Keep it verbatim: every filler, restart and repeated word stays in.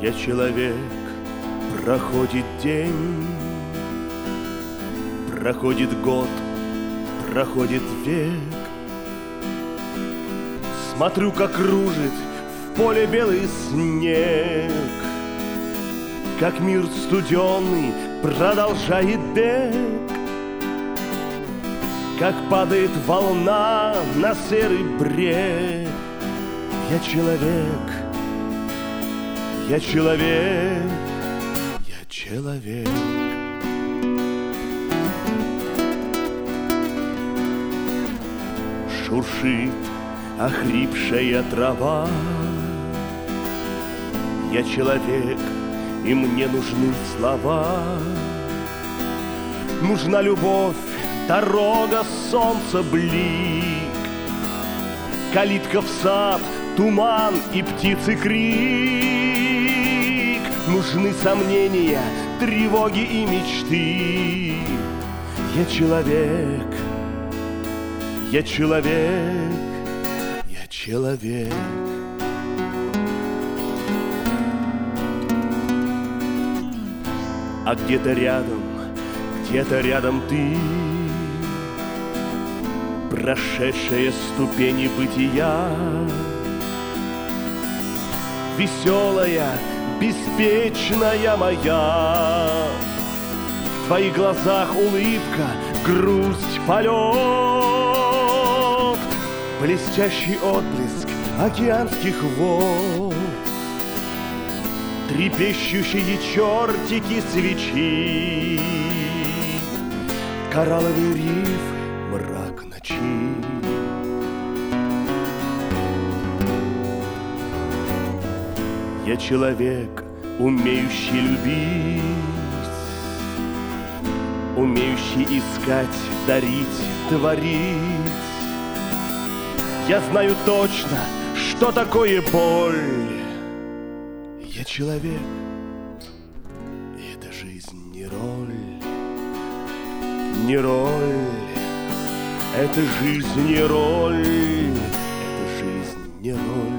Я человек, проходит день, проходит год, проходит век. Смотрю, как кружит в поле белый снег, как мир студеный продолжает бег, как падает волна на серый брег. Я человек, я человек, я человек. Шуршит охрипшая трава. Я человек, и мне нужны слова. Нужна любовь, дорога, солнце, блик, калитка в сад, туман и птицы крик. Нужны сомнения, тревоги и мечты. Я человек, я человек, я человек. А где-то рядом, где-то рядом ты, прошедшая ступени бытия, веселая, беспечная моя. В твоих глазах улыбка, грусть, полет, блестящий отблеск океанских вод, трепещущие чертики свечи, коралловый риф, мрак ночи. Я человек, умеющий любить, умеющий искать, дарить, творить. Я знаю точно, что такое боль. Я человек, и эта жизнь не роль, не роль. Эта жизнь не роль, эта жизнь не роль.